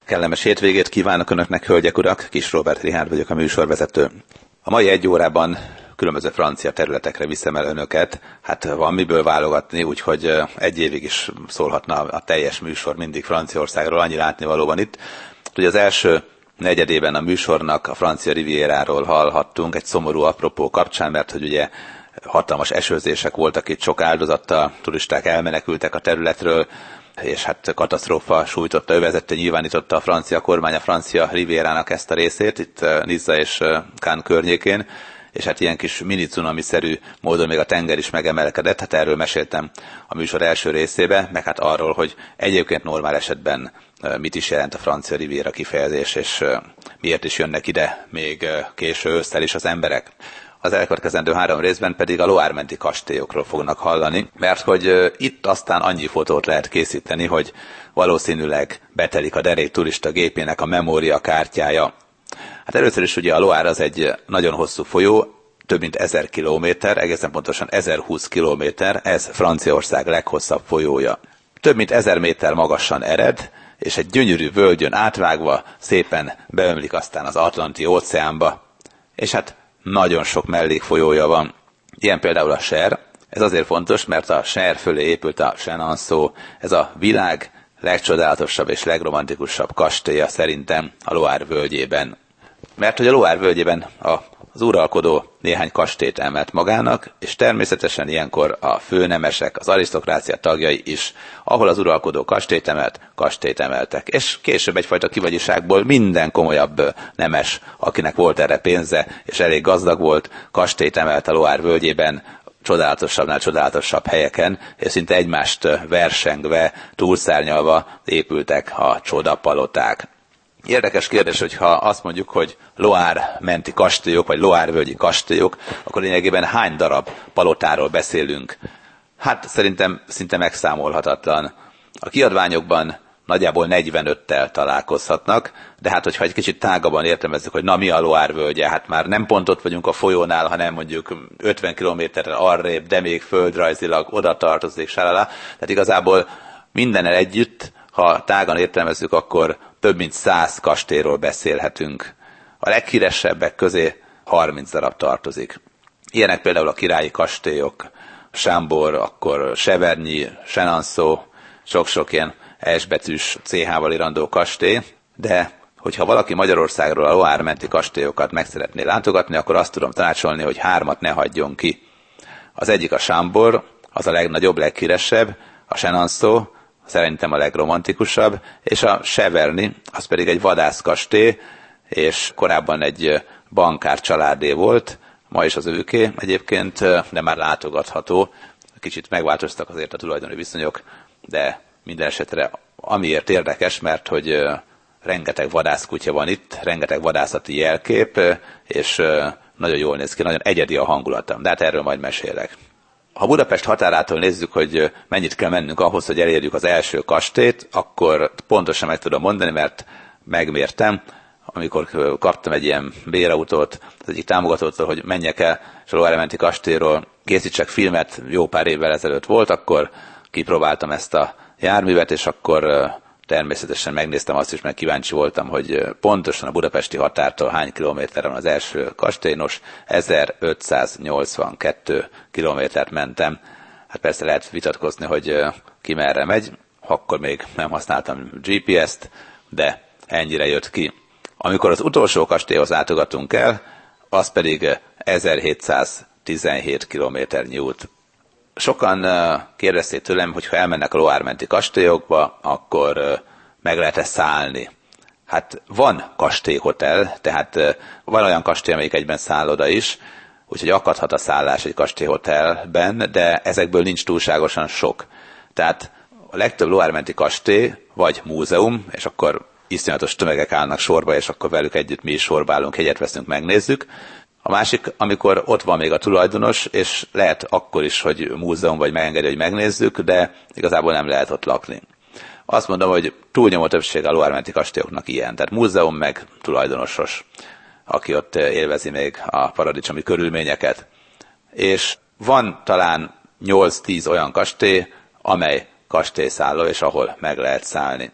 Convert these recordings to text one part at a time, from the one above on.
Kellemes hétvégét kívánok Önöknek, hölgyek, urak! Kis Róbert Richárd vagyok, a műsorvezető. A mai egy órában különböző francia területekre viszem el Önöket. Hát van miből válogatni, úgyhogy egy évig is szólhatna a teljes műsor mindig Franciaországról, annyi látnivalóban itt. Ugye az első negyedében a műsornak a francia Rivieráról hallhattunk, egy szomorú apropó kapcsán, mert hogy ugye hatalmas esőzések voltak itt, sok áldozattal, turisták elmenekültek a területről, és hát katasztrófa sújtotta, övezette, nyilvánította a francia kormány a francia Rivierának ezt a részét, itt Nizza és Cannes környékén, és hát ilyen kis mini cunami-szerű módon még a tenger is megemelkedett, hát erről meséltem a műsor első részébe, meg hát arról, hogy egyébként normál esetben mit is jelent a francia Riviera kifejezés, és miért is jönnek ide még késő ősszel is az emberek. Az elkövetkezendő 3 részben pedig a Loire menti kastélyokról fognak hallani, mert hogy itt aztán annyi fotót lehet készíteni, hogy valószínűleg betelik a derék turista gépének a memóriakártyája. Hát először is ugye a Loire az egy nagyon hosszú folyó, több mint 1000 kilométer, egészen pontosan 1020 kilométer, ez Franciaország leghosszabb folyója. Több mint 1000 méter magasan ered, és egy gyönyörű völgyön átvágva szépen beömlik aztán az Atlanti óceánba, és hát nagyon sok mellékfolyója van. Ilyen például a Cher. Ez azért fontos, mert a Cher fölé épült a Chenonceau. Ez a világ legcsodálatosabb és legromantikusabb kastélya szerintem a Loire völgyében. Mert hogy a Loire völgyében az uralkodó néhány kastélyt emelt magának, és természetesen ilyenkor a főnemesek, az arisztokrácia tagjai is, ahol az uralkodó kastélyt emeltek. És később egyfajta kivagyiságból minden komolyabb nemes, akinek volt erre pénze, és elég gazdag volt, kastélyt emelt a Loire völgyében, csodálatosabbnál csodálatosabb helyeken, és szinte egymást versengve, túlszárnyalva épültek a csodapaloták. Érdekes kérdés, hogyha azt mondjuk, hogy Loire menti kastélyok, vagy Loire völgyi kastélyok, akkor lényegében hány darab palotáról beszélünk? Hát szerintem szinte megszámolhatatlan. A kiadványokban nagyjából 45-tel találkozhatnak, de hát hogyha egy kicsit tágabban értelmezzük, hogy na mi a Loire völgye, hát már nem pont ott vagyunk a folyónál, hanem mondjuk 50 kilométerrel arrébb, de még földrajzilag oda tartozik, sálala. Tehát igazából mindennel együtt, ha tágan értelmezzük, akkor több mint 100 kastélyról beszélhetünk. A leghíresebbek közé 30 darab tartozik. Ilyenek például a királyi kastélyok, Chambord, akkor Cheverny, Chenonceau, sok-sok ilyen S-betűs CH-val irandó kastély, de hogyha valaki Magyarországról a Loire menti kastélyokat meg szeretné látogatni, akkor azt tudom tanácsolni, hogy 3 ne hagyjon ki. Az egyik a Chambord, az a legnagyobb, leghíresebb, a Chenonceau, szerintem a legromantikusabb, és a Cheverny, az pedig egy vadászkastély, és korábban egy bankár családé volt, ma is az őké egyébként, de már látogatható. Kicsit megváltoztak azért a tulajdoni viszonyok, de minden esetre amiért érdekes, mert hogy rengeteg vadászkutya van itt, rengeteg vadászati jelkép, és nagyon jól néz ki, nagyon egyedi a hangulata, de hát erről majd mesélek. Ha Budapest határától nézzük, hogy mennyit kell mennünk ahhoz, hogy elérjük az első kastélyt, akkor pontosan meg tudom mondani, mert megmértem, amikor kaptam egy ilyen bérautót az egyik támogatótól, hogy menjek el, és a Loire menti kastélyról készítsek filmet, jó pár évvel ezelőtt volt, akkor kipróbáltam ezt a járművet, és akkor természetesen megnéztem azt is, mert kíváncsi voltam, hogy pontosan a budapesti határtól hány kilométerre van az első kastély. Nos, 1582 kilométert mentem. Hát persze lehet vitatkozni, hogy ki merre megy, akkor még nem használtam GPS-t, de ennyire jött ki. Amikor az utolsó kastélyhoz látogatunk el, az pedig 1717 kilométernyi út. Sokan kérdezték tőlem, hogy ha elmennek a Loire menti kastélyokba, akkor meg lehet-e szállni. Hát van kastélyhotel, tehát van olyan kastély, amelyik egyben szálloda is, úgyhogy akadhat a szállás egy kastélyhotelben, de ezekből nincs túlságosan sok. Tehát a legtöbb Loire menti kastély vagy múzeum, és akkor iszonyatos tömegek állnak sorba, és akkor velük együtt mi is sorba állunk, egyet veszünk, megnézzük. A másik, amikor ott van még a tulajdonos, és lehet akkor is, hogy múzeum vagy megengedi, hogy megnézzük, de igazából nem lehet ott lakni. Azt mondom, hogy túlnyomó többség a Loire menti kastélyoknak ilyen, tehát múzeum meg tulajdonosos, aki ott élvezi még a paradicsomi körülményeket. És van talán 8-10 olyan kastély, amely kastélyszálló, és ahol meg lehet szállni.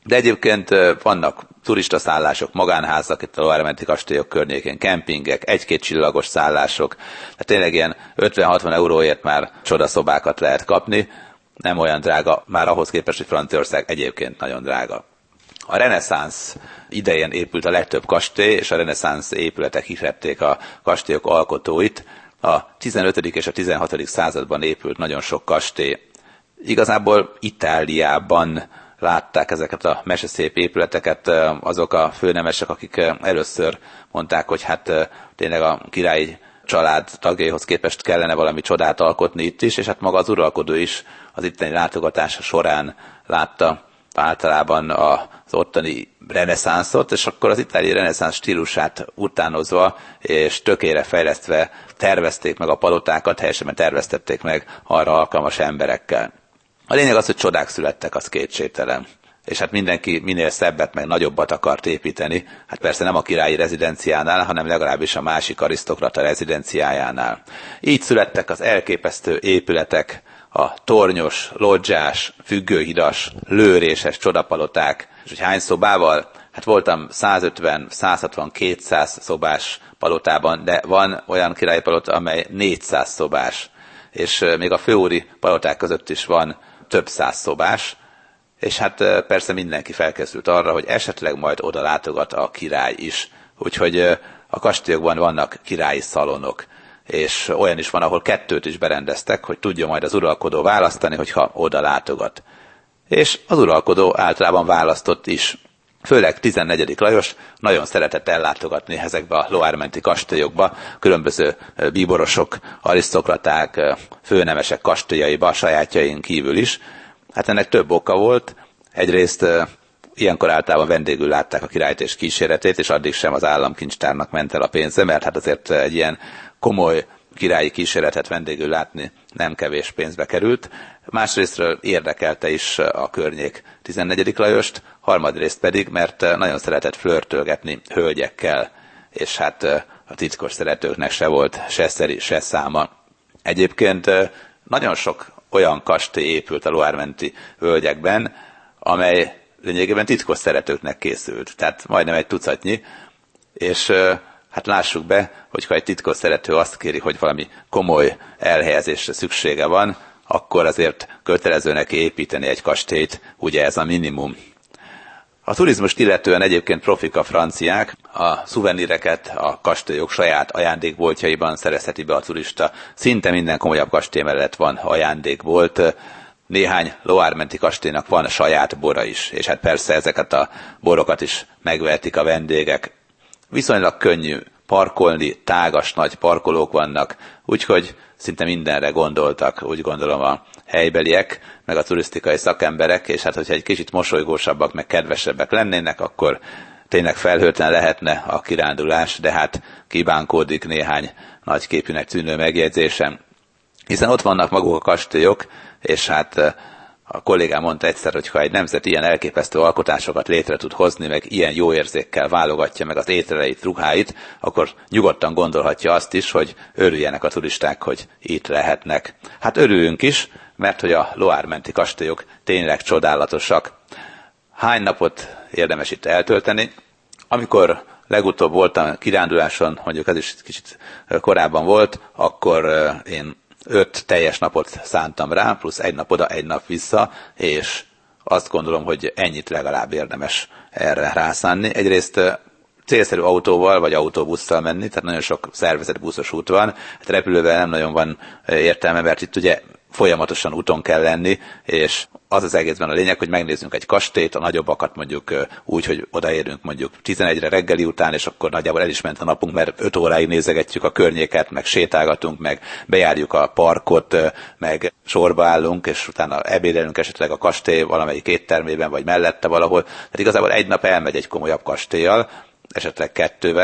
De egyébként vannak turistaszállások, magánházak itt a Loire-menti kastélyok környékén, kempingek, egy-két csillagos szállások. Tehát tényleg ilyen 50-60 euróért már csodaszobákat lehet kapni. Nem olyan drága, már ahhoz képest, hogy Franciaország egyébként nagyon drága. A reneszánsz idején épült a legtöbb kastély, és a reneszánsz épületek ihlették a kastélyok alkotóit. A 15. és a 16. században épült nagyon sok kastély. Igazából Itáliában látták ezeket a meseszép épületeket azok a főnemesek, akik először mondták, hogy hát tényleg a királyi család tagjaihoz képest kellene valami csodát alkotni itt is, és hát maga az uralkodó is az itteni látogatása során látta általában az ottani reneszánszot, és akkor az itáliai reneszánsz stílusát utánozva és tökére fejlesztve tervezték meg a palotákat, helyesen terveztették meg arra alkalmas emberekkel. A lényeg az, hogy csodák születtek, az kétségtelen. És hát mindenki minél szebbet, meg nagyobbat akart építeni, hát persze nem a királyi rezidenciánál, hanem legalábbis a másik arisztokrata rezidenciájánál. Így születtek az elképesztő épületek, a tornyos, lodzsás, függőhidas, lőréses csodapaloták. És hogy hány szobával? Hát voltam 150, 160, 200 szobás palotában, de van olyan királyi palota, amely 400 szobás. És még a főúri paloták között is van több száz szobás, és hát persze mindenki felkészült arra, hogy esetleg majd oda látogat a király is. Úgyhogy a kastélyokban vannak királyi szalonok, és olyan is van, ahol 2 is berendeztek, hogy tudja majd az uralkodó választani, hogyha oda látogat. És az uralkodó általában választott is. Főleg 14. Lajos nagyon szeretett ellátogatni ezekbe a Loire-menti kastélyokba, különböző bíborosok, arisztokraták, főnemesek kastélyaiba, a sajátjain kívül is. Hát ennek több oka volt. Egyrészt ilyenkor általában vendégül látták a királyt és kíséretét, és addig sem az államkincstárnak ment el a pénze, mert hát azért egy ilyen komoly királyi kíséretet vendégül látni nem kevés pénzbe került. Másrésztről érdekelte is a környék 14. Lajost, harmadrészt pedig, mert nagyon szeretett flörtölgetni hölgyekkel, és hát a titkos szeretőknek se volt se szeri, se száma. Egyébként nagyon sok olyan kastély épült a Loire-menti völgyekben, amely lényegében titkos szeretőknek készült. Tehát majdnem egy tucatnyi, és hát lássuk be, hogyha egy titkos szerető azt kéri, hogy valami komoly elhelyezésre szüksége van, akkor azért kötelezőnek építeni egy kastélyt, ugye ez a minimum. A turizmust illetően egyébként profik a franciák, a szuveníreket a kastélyok saját ajándékboltjaiban szerezheti be a turista. Szinte minden komolyabb kastély mellett van ajándékbolt. Néhány Loire-menti kastélynak van saját bora is, és hát persze ezeket a borokat is megvehetik a vendégek. Viszonylag könnyű parkolni, tágas nagy parkolók vannak, úgyhogy szinte mindenre gondoltak, úgy gondolom a helybeliek, meg a turisztikai szakemberek, és hát hogyha egy kicsit mosolygósabbak, meg kedvesebbek lennének, akkor tényleg felhőtlen lehetne a kirándulás, de hát kibánkódik néhány nagyképűnek tűnő megjegyzésem. Hiszen ott vannak maguk a kastélyok, és hát a kollégám mondta egyszer, hogy ha egy nemzet ilyen elképesztő alkotásokat létre tud hozni, meg ilyen jó érzékkel válogatja meg az ételeit, ruháit, akkor nyugodtan gondolhatja azt is, hogy örüljenek a turisták, hogy itt lehetnek. Hát örüljünk is, mert hogy a Loire-menti kastélyok tényleg csodálatosak. Hány napot érdemes itt eltölteni? Amikor legutóbb voltam kiránduláson, mondjuk ez is kicsit korábban volt, akkor én 5 teljes napot szántam rá, plusz 1 nap oda, 1 nap vissza, és azt gondolom, hogy ennyit legalább érdemes erre rászánni. Egyrészt célszerű autóval vagy autóbusszal menni, tehát nagyon sok szervezett buszos út van, hát repülővel nem nagyon van értelme, mert itt ugye folyamatosan úton kell lenni, és az az egészben a lényeg, hogy megnézzünk egy kastélyt, a nagyobbakat mondjuk úgy, hogy odaérünk mondjuk 11-re reggeli után, és akkor nagyjából el is ment a napunk, mert 5 óráig nézegetjük a környéket, meg sétálgatunk, meg bejárjuk a parkot, meg sorba állunk, és utána ebédelünk esetleg a kastély valamelyik éttermében, vagy mellette valahol. Tehát igazából egy nap elmegy egy komolyabb kastélyal, esetleg 2-vel,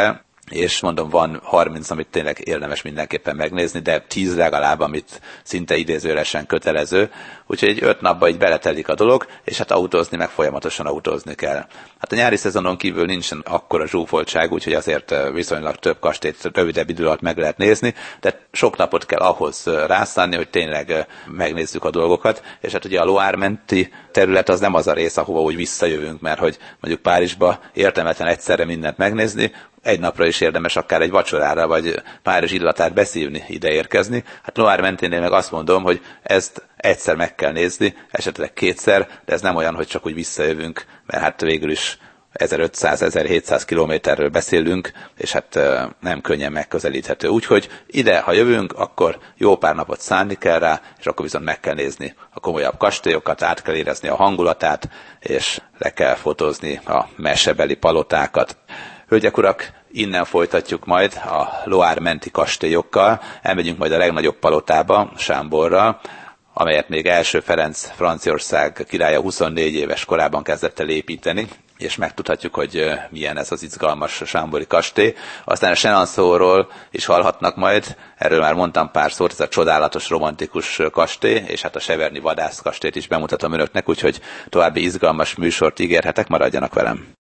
és mondom, van 30, amit tényleg érdemes mindenképpen megnézni, de 10 legalább, amit szinte idézőjelesen kötelező, úgyhogy egy 5 napba így beletelik a dolog, és hát autózni, meg folyamatosan autózni kell. Hát a nyári szezonon kívül nincsen akkora zsúfoltság, úgyhogy azért viszonylag több kastélyt rövidebb idő alatt meg lehet nézni, de sok napot kell ahhoz rászánni, hogy tényleg megnézzük a dolgokat, és hát ugye a Loire menti terület az nem az a rész, ahova úgy visszajövünk, mert hogy mondjuk Párizsba értelmetlen egyszerre mindent megnézni, egy napra is érdemes akár egy vacsorára, vagy Párizs illatát beszívni, ide érkezni. Hát Loire menténél meg azt mondom, hogy ezt egyszer meg kell nézni, esetleg kétszer, de ez nem olyan, hogy csak úgy visszajövünk, mert hát végül is 1500-1700 kilométerről beszélünk, és hát nem könnyen megközelíthető. Úgyhogy ide, ha jövünk, akkor jó pár napot szánni kell rá, és akkor viszont meg kell nézni a komolyabb kastélyokat, át kell érezni a hangulatát, és le kell fotózni a mesebeli palotákat. Hölgyek, urak, innen folytatjuk majd a Loire menti kastélyokkal, elmegyünk majd a legnagyobb palotába, Chambordra, amelyet még első Ferenc Franciaország királya 24 éves korában kezdett el építeni, és megtudhatjuk, hogy milyen ez az izgalmas chambori kastély. Aztán a Chenonceauról is hallhatnak majd, erről már mondtam pár szót, ez a csodálatos, romantikus kastély, és hát a Cheverny vadászkastélyt is bemutatom önöknek, úgyhogy további izgalmas műsort ígérhetek, maradjanak velem.